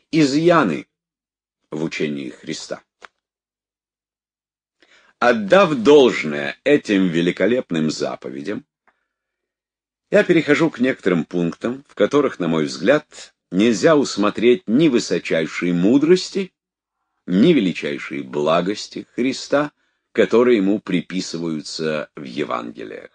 изъяны в учении Христа. Отдав должное этим великолепным заповедям, я перехожу к некоторым пунктам, в которых, на мой взгляд, нельзя усмотреть ни высочайшей мудрости, ни величайшей благости Христа, которые ему приписываются в Евангелиях.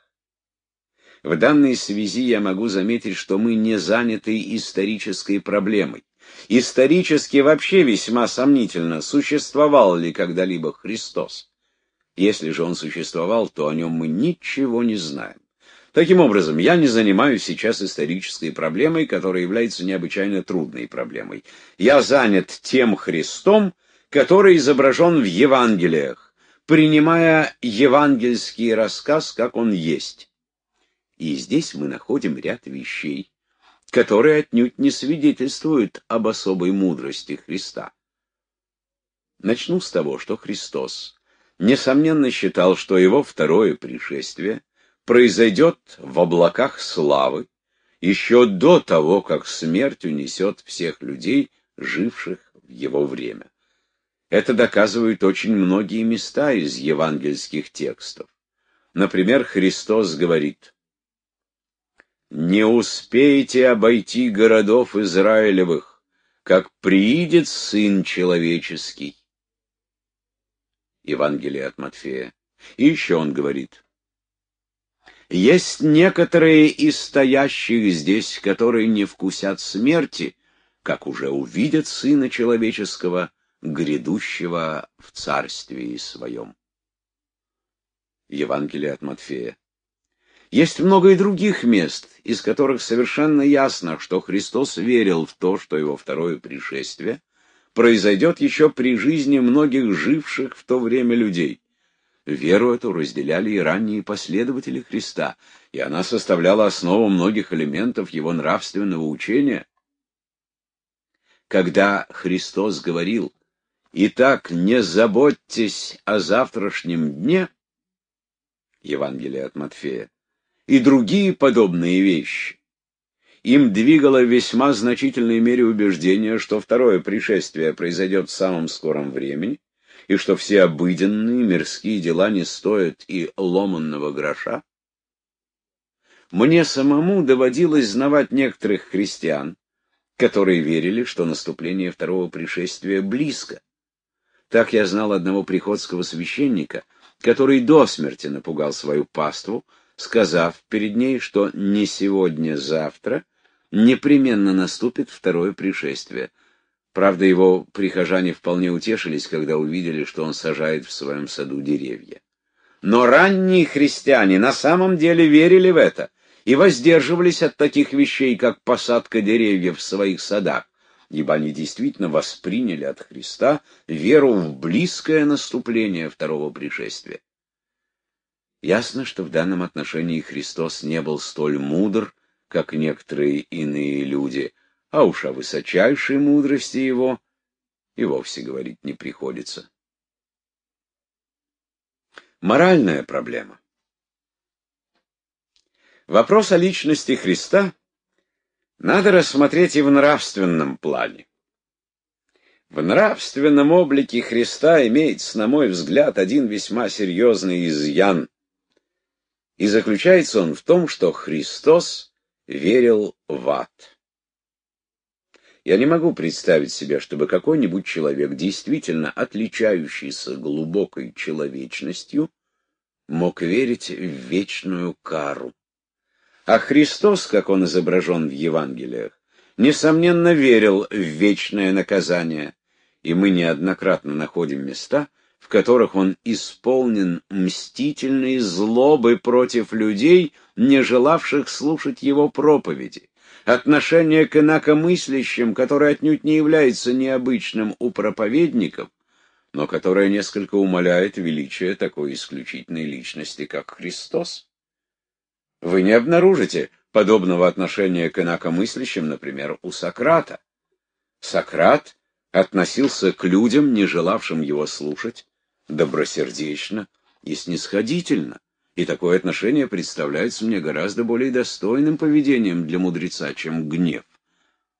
В данной связи я могу заметить, что мы не заняты исторической проблемой. Исторически вообще весьма сомнительно, существовал ли когда-либо Христос. Если же он существовал, то о нем мы ничего не знаем. Таким образом, я не занимаюсь сейчас исторической проблемой, которая является необычайно трудной проблемой. Я занят тем Христом, который изображен в Евангелиях, принимая евангельский рассказ, как он есть. И здесь мы находим ряд вещей, которые отнюдь не свидетельствуют об особой мудрости Христа. Начну с того, что Христос, несомненно, считал, что его второе пришествие произойдет в облаках славы еще до того, как смерть унесет всех людей, живших в его время. Это доказывают очень многие места из евангельских текстов. Например, Христос говорит: «Не успеете обойти городов Израилевых, как приидет Сын Человеческий». Евангелие от Матфея. И еще он говорит: «Есть некоторые из стоящих здесь, которые не вкусят смерти, как уже увидят Сына Человеческого, грядущего в Царствии Своем». Евангелие от Матфея. Есть много и других мест, из которых совершенно ясно, что Христос верил в то, что его второе пришествие произойдет еще при жизни многих живших в то время людей. Веру эту разделяли и ранние последователи Христа, и она составляла основу многих элементов его нравственного учения. Когда Христос говорил: «Итак, не заботьтесь о завтрашнем дне», Евангелие от Матфея, и другие подобные вещи, им двигало в весьма значительной мере убеждение, что второе пришествие произойдет в самом скором времени, и что все обыденные мирские дела не стоят и ломанного гроша. Мне самому доводилось знавать некоторых христиан, которые верили, что наступление второго пришествия близко. Так я знал одного приходского священника, который до смерти напугал свою паству, сказав перед ней, что не сегодня-завтра непременно наступит второе пришествие. Правда, его прихожане вполне утешились, когда увидели, что он сажает в своем саду деревья. Но ранние христиане на самом деле верили в это и воздерживались от таких вещей, как посадка деревьев в своих садах, ибо они действительно восприняли от Христа веру в близкое наступление второго пришествия. Ясно, что в данном отношении Христос не был столь мудр, как некоторые иные люди, а уж о высочайшей мудрости его и вовсе говорить не приходится. Моральная проблема. Вопрос о личности Христа надо рассмотреть и в нравственном плане. В нравственном облике Христа имеется, на мой взгляд, один весьма серьезный изъян, и заключается он в том, что Христос верил в ад. Я не могу представить себе, чтобы какой-нибудь человек, действительно отличающийся глубокой человечностью, мог верить в вечную кару. А Христос, как он изображен в Евангелиях, несомненно верил в вечное наказание, и мы неоднократно находим места, в которых он исполнен мстительной злобы против людей, не желавших слушать его проповеди. Отношение к инакомыслящим, которое отнюдь не является необычным у проповедников, но которое несколько умаляет величие такой исключительной личности, как Христос. Вы не обнаружите подобного отношения к инакомыслящим, например, у Сократа. Сократ относился к людям, не желавшим его слушать, добросердечно и снисходительно, и такое отношение представляется мне гораздо более достойным поведением для мудреца, чем гнев.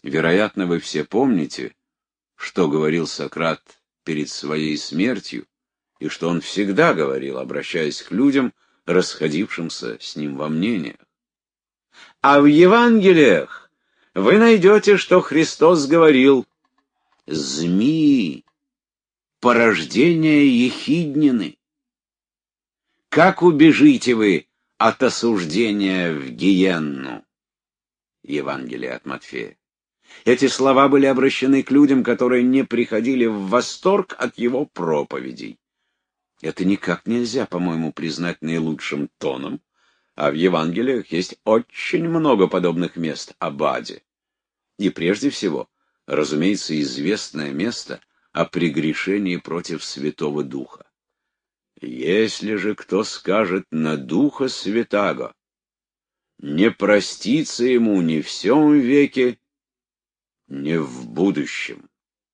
Вероятно, вы все помните, что говорил Сократ перед своей смертью, и что он всегда говорил, обращаясь к людям, расходившимся с ним во мнениях. А в Евангелиях вы найдете, что Христос говорил: «Змеи, порождение ехиднины. Как убежите вы от осуждения в гиенну?» Евангелие от Матфея. Эти слова были обращены к людям, которые не приходили в восторг от его проповедей. Это никак нельзя, по-моему, признать наилучшим тоном, а в Евангелиях есть очень много подобных мест об аде. И прежде всего, разумеется, известное место о прегрешении против Святого Духа. Если же кто скажет на Духа Святаго, не простится ему ни в сем веке, ни в будущем.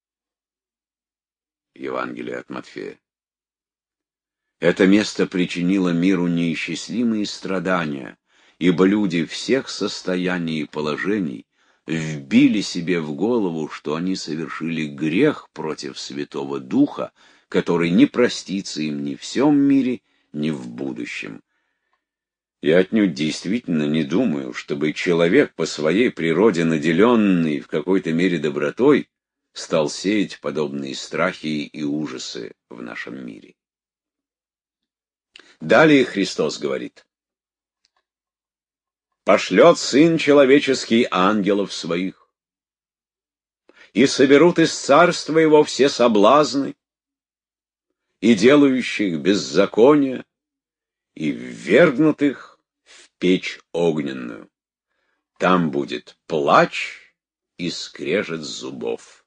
Евангелие от Матфея. Это место причинило миру неисчислимые страдания, ибо люди всех состояний и положений вбили себе в голову, что они совершили грех против Святого Духа, который не простится им ни в сем мире, ни в будущем. Я отнюдь действительно не думаю, чтобы человек, по своей природе наделенный в какой-то мере добротой, стал сеять подобные страхи и ужасы в нашем мире. Далее Христос говорит: «Пошлет Сын Человеческий ангелов своих, и соберут из царства его все соблазны, и делающих беззаконие, и ввергнут их в печь огненную. Там будет плач и скрежет зубов».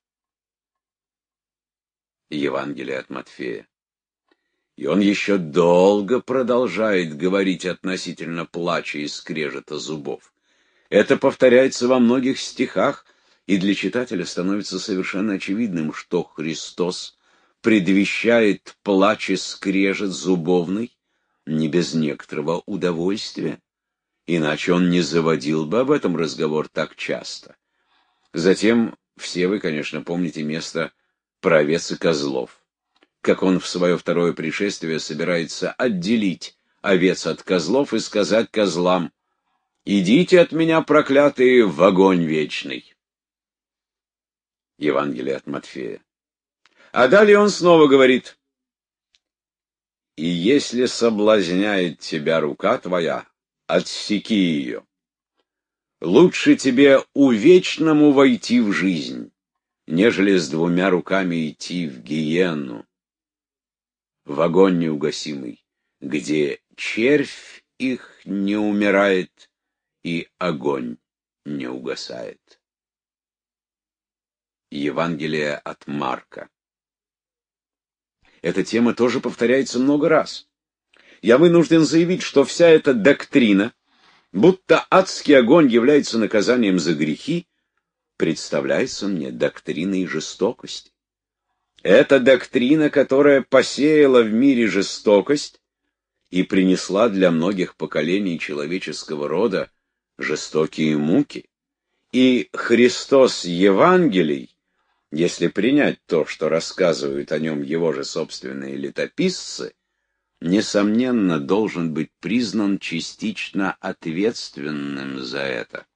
Евангелие от Матфея. И он еще долго продолжает говорить относительно плача и скрежета зубов. Это повторяется во многих стихах, и для читателя становится совершенно очевидным, что Христос предвещает плач и скрежет зубовный не без некоторого удовольствия, иначе он не заводил бы об этом разговор так часто. Затем все вы, конечно, помните место про овец и козлов, как он в свое второе пришествие собирается отделить овец от козлов и сказать козлам: «Идите от меня, проклятые, в огонь вечный». Евангелие от Матфея. А далее он снова говорит: «И если соблазняет тебя рука твоя, отсеки ее. Лучше тебе увечному войти в жизнь, нежели с двумя руками идти в гиенну, в огонь неугасимый, где червь их не умирает и огонь не угасает». Евангелие от Марка. Эта тема тоже повторяется много раз. Я вынужден заявить, что вся эта доктрина, будто адский огонь является наказанием за грехи, представляется мне доктриной жестокости. Это доктрина, которая посеяла в мире жестокость и принесла для многих поколений человеческого рода жестокие муки. И Христос Евангелий, если принять то, что рассказывают о нем его же собственные летописцы, несомненно, должен быть признан частично ответственным за это.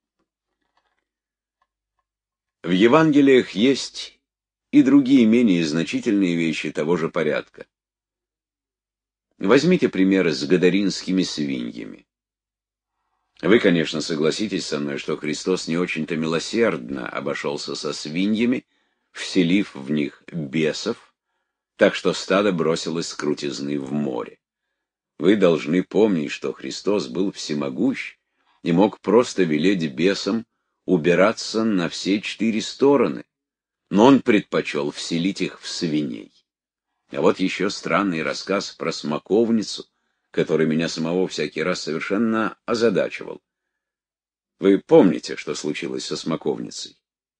В Евангелиях есть и другие менее значительные вещи того же порядка. Возьмите примеры с гадаринскими свиньями. Вы, конечно, согласитесь со мной, что Христос не очень-то милосердно обошелся со свиньями, вселив в них бесов, так что стадо бросилось с крутизны в море. Вы должны помнить, что Христос был всемогущ и мог просто велеть бесам убираться на все 4 стороны, но он предпочел вселить их в свиней. А вот еще странный рассказ про смоковницу, который меня самого всякий раз совершенно озадачивал. Вы помните, что случилось со смоковницей?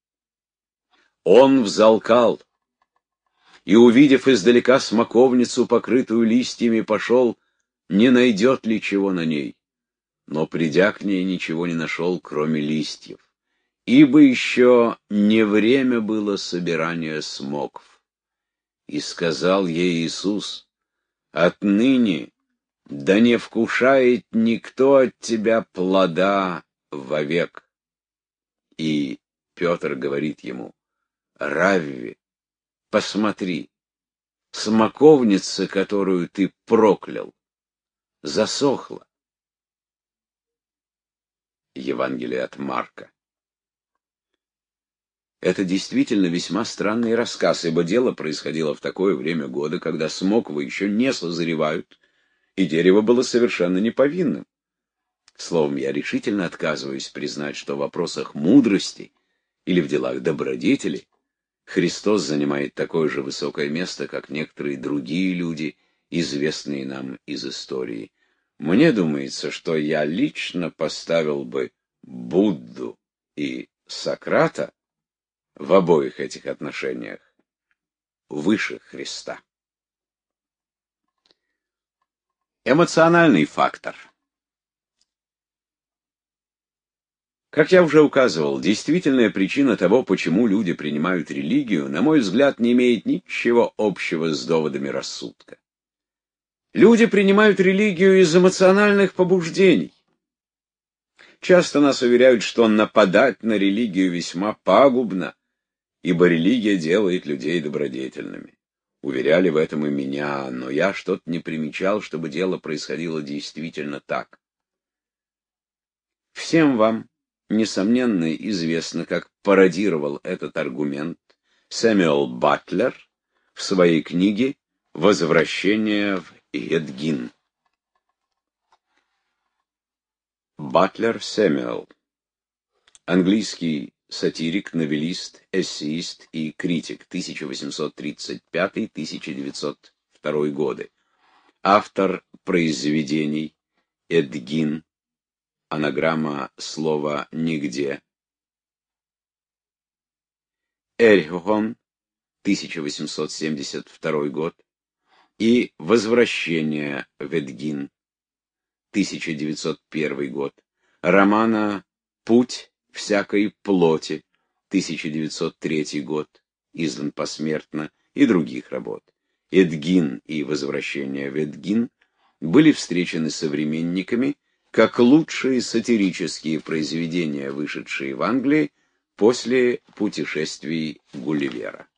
Он взалкал, и, увидев издалека смоковницу, покрытую листьями, пошел, не найдет ли чего на ней. Но, придя к ней, ничего не нашел, кроме листьев. ибо еще не время было собирания смокв. И сказал ей Иисус: отныне да не вкушает никто от тебя плода вовек. И Петр говорит ему: Равви, посмотри, смоковница, которую ты проклял, засохла. Евангелие от Марка. Это действительно весьма странный рассказ, ибо дело происходило в такое время года, когда смоквы еще не созревают, и дерево было совершенно неповинным. Словом, я решительно отказываюсь признать, что в вопросах мудрости или в делах добродетели Христос занимает такое же высокое место, как некоторые другие люди, известные нам из истории. Мне думается, что я лично поставил бы Будду и Сократа в обоих этих отношениях выше Христа. Эмоциональный фактор. Как я уже указывал, действительная причина того, почему люди принимают религию, на мой взгляд, не имеет ничего общего с доводами рассудка. Люди принимают религию из эмоциональных побуждений. Часто нас уверяют, что нападать на религию весьма пагубно, ибо религия делает людей добродетельными. Уверяли в этом и меня, но я что-то не примечал, чтобы дело происходило действительно так. Всем вам, несомненно, известно, как пародировал этот аргумент Сэмюэл Батлер в своей книге «Возвращение в Эдгин». Батлер Сэмюэл, английский сатирик, новеллист, эссеист и критик, 1835-1902 годы. Автор произведений «Эдгин», анаграмма слова «нигде», Эрхихон, 1872 год, и «Возвращение в Эдгин», 1901 год, романа «Путь всякой плоти», 1903 год, издан посмертно, и других работ. Эдгин и «Возвращение в Эдгин» были встречены современниками как лучшие сатирические произведения, вышедшие в Англии после путешествий Гулливера.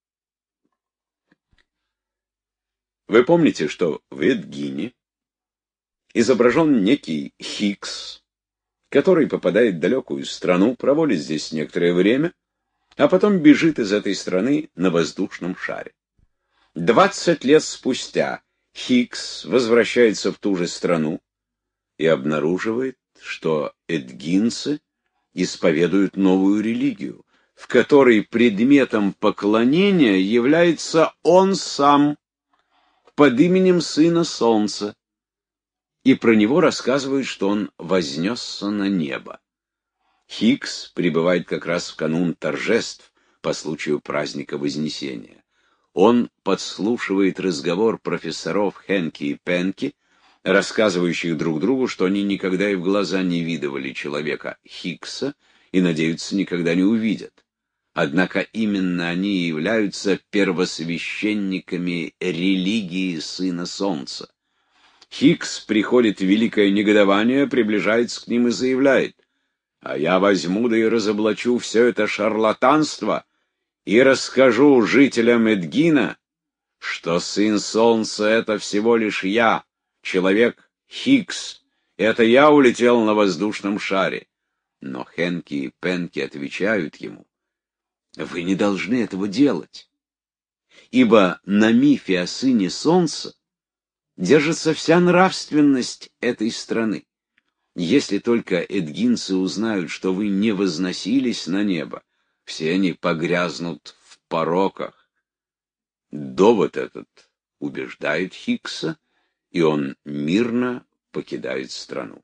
Вы помните, что в Эдгине изображен некий Хикс, который попадает в далекую страну, проводит здесь некоторое время, а потом бежит из этой страны на воздушном шаре. 20 лет спустя Хикс возвращается в ту же страну и обнаруживает, что эдгинцы исповедуют новую религию, в которой предметом поклонения является он сам под именем Сына Солнца, и про него рассказывают, что он вознесся на небо. Хикс прибывает как раз в канун торжеств по случаю праздника Вознесения. Он подслушивает разговор профессоров Хенки и Пенки, рассказывающих друг другу, что они никогда и в глаза не видывали человека Хикса и надеются никогда не увидят. Однако именно они являются первосвященниками религии Сына Солнца. Хикс приходит в великое негодование, приближается к ним и заявляет: «А я возьму да и разоблачу все это шарлатанство и расскажу жителям Эдгина, что Сын Солнца — это всего лишь я, человек Хикс, это я улетел на воздушном шаре». Но Хенки и Пенки отвечают ему: «Вы не должны этого делать, ибо на мифе о Сыне Солнца держится вся нравственность этой страны. Если только эдгинцы узнают, что вы не возносились на небо, все они погрязнут в пороках». Довод этот убеждает Хикса, и он мирно покидает страну.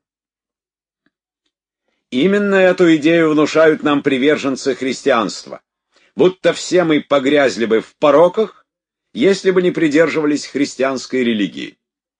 Именно эту идею внушают нам приверженцы христианства, будто все мы погрязли бы в пороках, если бы не придерживались христианской религии.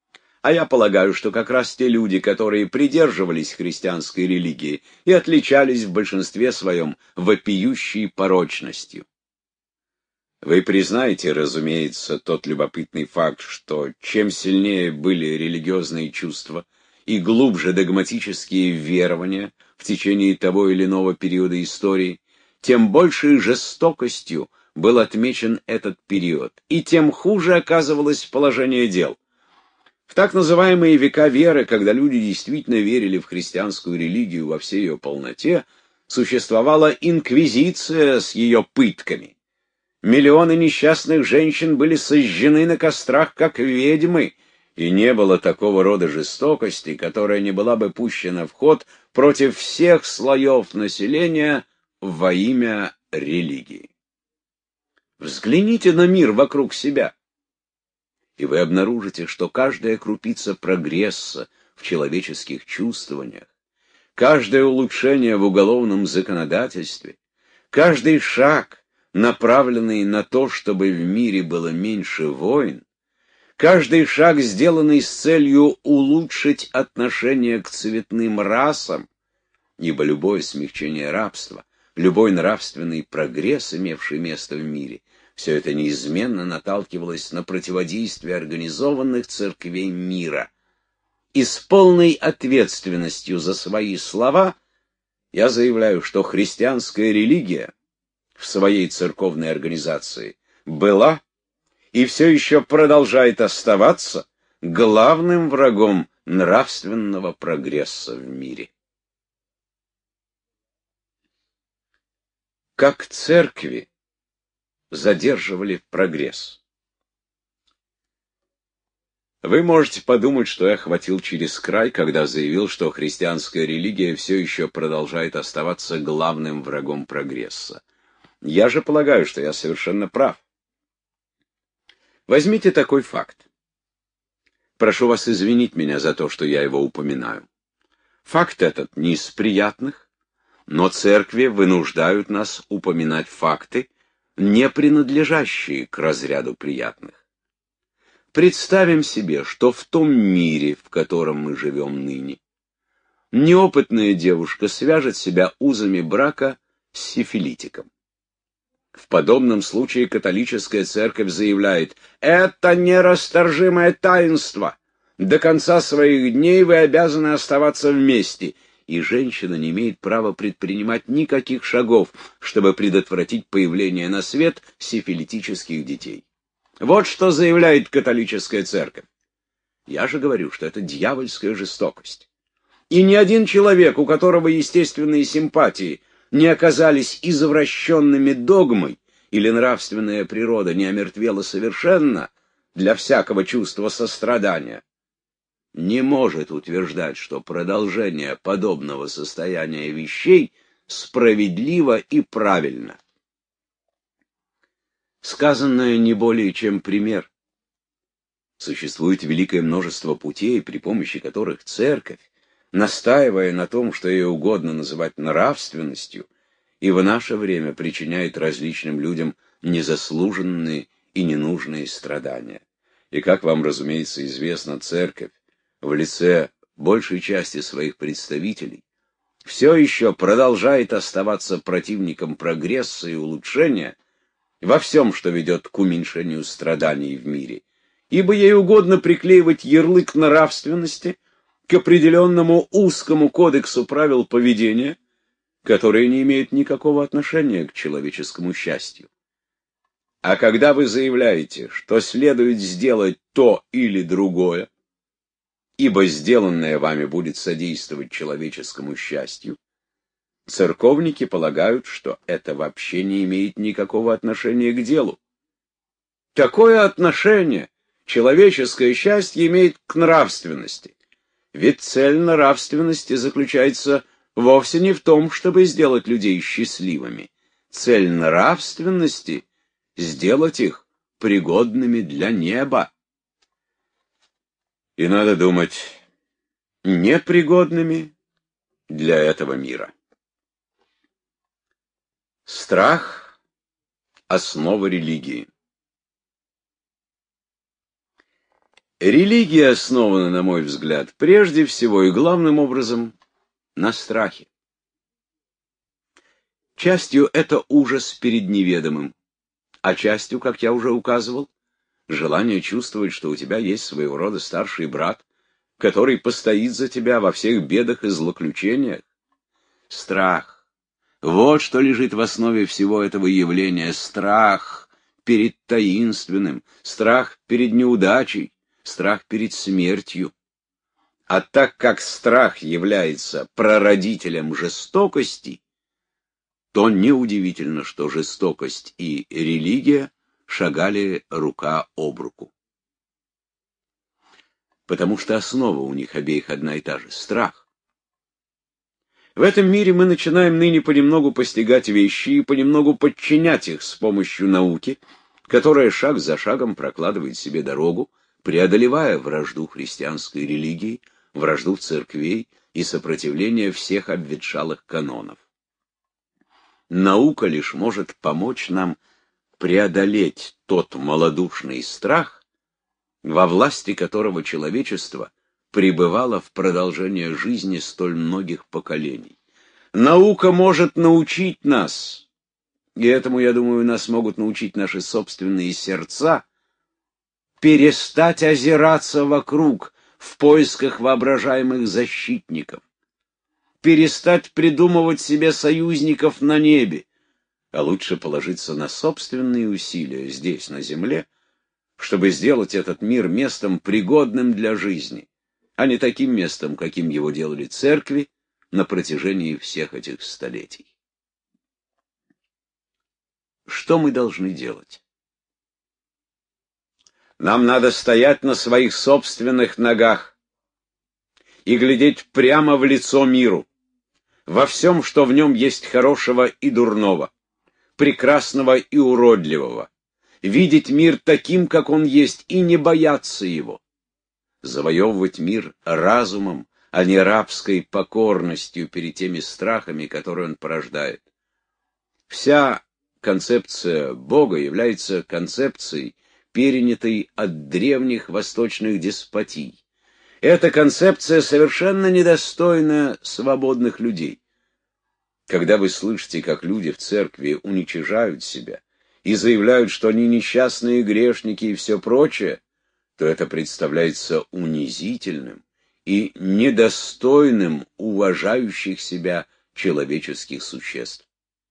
А я полагаю, что как раз те люди, которые придерживались христианской религии, и отличались в большинстве своем вопиющей порочностью. Вы признаете, разумеется, тот любопытный факт, что чем сильнее были религиозные чувства и глубже догматические верования в течение того или иного периода истории, тем большей жестокостью был отмечен этот период, и тем хуже оказывалось положение дел. В так называемые века веры, когда люди действительно верили в христианскую религию во всей ее полноте, существовала инквизиция с ее пытками. Миллионы несчастных женщин были сожжены на кострах, как ведьмы, и не было такого рода жестокости, которая не была бы пущена в ход против всех слоев населения во имя религии. Взгляните на мир вокруг себя, и вы обнаружите, что каждая крупица прогресса в человеческих чувствованиях, каждое улучшение в уголовном законодательстве, каждый шаг, направленный на то, чтобы в мире было меньше войн, каждый шаг, сделанный с целью улучшить отношение к цветным расам, ибо любое смягчение рабства, любой нравственный прогресс, имевший место в мире, все это неизменно наталкивалось на противодействие организованных церквей мира. И с полной ответственностью за свои слова я заявляю, что христианская религия в своей церковной организации была и все еще продолжает оставаться главным врагом нравственного прогресса в мире. Как церкви задерживали прогресс? Вы можете подумать, что я хватил через край, когда заявил, что христианская религия все еще продолжает оставаться главным врагом прогресса. Я же полагаю, что я совершенно прав. Возьмите такой факт. Прошу вас извинить меня за то, что я его упоминаю. Факт этот не из приятных, но церкви вынуждают нас упоминать факты, не принадлежащие к разряду приятных. Представим себе, что в том мире, в котором мы живем ныне, неопытная девушка свяжет себя узами брака с сифилитиком. В подобном случае католическая церковь заявляет: это нерасторжимое таинство. До конца своих дней вы обязаны оставаться вместе, и женщина не имеет права предпринимать никаких шагов, чтобы предотвратить появление на свет сифилитических детей. Вот что заявляет католическая церковь. Я же говорю, что это дьявольская жестокость. И ни один человек, у которого естественные симпатии не оказались извращенными догмой или нравственная природа не омертвела совершенно для всякого чувства сострадания, не может утверждать, что продолжение подобного состояния вещей справедливо и правильно. Сказанное не более чем пример. Существует великое множество путей, при помощи которых церковь, настаивая на том, что ей угодно называть нравственностью, и в наше время причиняет различным людям незаслуженные и ненужные страдания. И, как вам, разумеется, известно, церковь в лице большей части своих представителей все еще продолжает оставаться противником прогресса и улучшения во всем, что ведет к уменьшению страданий в мире, ибо ей угодно приклеивать ярлык нравственности к определенному узкому кодексу правил поведения, которые не имеют никакого отношения к человеческому счастью. А когда вы заявляете, что следует сделать то или другое, ибо сделанное вами будет содействовать человеческому счастью, церковники полагают, что это вообще не имеет никакого отношения к делу. Какое отношение человеческое счастье имеет к нравственности? Ведь цель нравственности заключается вовсе не в том, чтобы сделать людей счастливыми. Цель нравственности — сделать их пригодными для неба. И надо думать, непригодными для этого мира. Страх — основа религии. Религия основана, на мой взгляд, прежде всего и главным образом на страхе. Частью это ужас перед неведомым, а частью, как я уже указывал, желание чувствовать, что у тебя есть своего рода старший брат, который постоит за тебя во всех бедах и злоключениях. Страх. Вот что лежит в основе всего этого явления. Страх перед таинственным, страх перед неудачей, страх перед смертью. А так как страх является прародителем жестокости, то неудивительно, что жестокость и религия шагали рука об руку. Потому что основа у них обеих одна и та же — страх. В этом мире мы начинаем ныне понемногу постигать вещи и понемногу подчинять их с помощью науки, которая шаг за шагом прокладывает себе дорогу, преодолевая вражду христианской религии, вражду церквей и сопротивление всех обветшалых канонов. Наука лишь может помочь нам преодолеть тот малодушный страх, во власти которого человечество пребывало в продолжение жизни столь многих поколений. Наука может научить нас, и этому, я думаю, нас могут научить наши собственные сердца, перестать озираться вокруг в поисках воображаемых защитников, перестать придумывать себе союзников на небе, а лучше положиться на собственные усилия здесь, на земле, чтобы сделать этот мир местом, пригодным для жизни, а не таким местом, каким его делали церкви на протяжении всех этих столетий. Что мы должны делать? Нам надо стоять на своих собственных ногах и глядеть прямо в лицо миру, во всем, что в нем есть хорошего и дурного, прекрасного и уродливого, видеть мир таким, как он есть, и не бояться его, завоевывать мир разумом, а не рабской покорностью перед теми страхами, которые он порождает. Вся концепция Бога является концепцией, перенятой от древних восточных деспотий. Эта концепция совершенно недостойна свободных людей. Когда вы слышите, как люди в церкви уничижают себя и заявляют, что они несчастные грешники и все прочее, то это представляется унизительным и недостойным уважающих себя человеческих существ.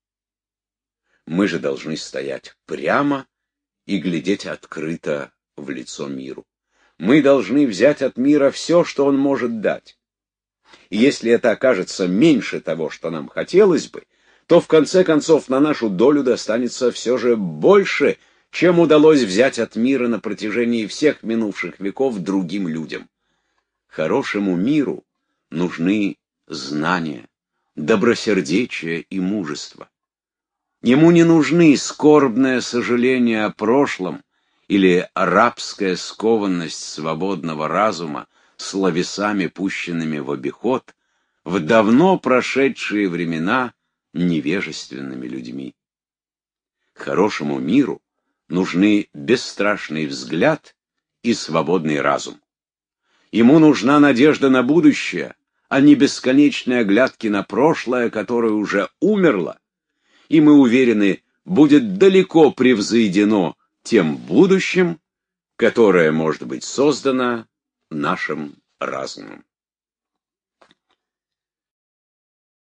Мы же должны стоять прямо и глядеть открыто в лицо миру. Мы должны взять от мира все, что он может дать. И если это окажется меньше того, что нам хотелось бы, то в конце концов на нашу долю достанется все же больше, чем удалось взять от мира на протяжении всех минувших веков другим людям. Хорошему миру нужны знания, добросердечие и мужество. Ему не нужны скорбное сожаление о прошлом или рабская скованность свободного разума словесами, пущенными в обиход в давно прошедшие времена невежественными людьми. Хорошему миру нужны бесстрашный взгляд и свободный разум. Ему нужна надежда на будущее, а не бесконечные оглядки на прошлое, которое уже умерло, и мы уверены, будет далеко превзойдено тем будущим, которое может быть создано нашим разумом.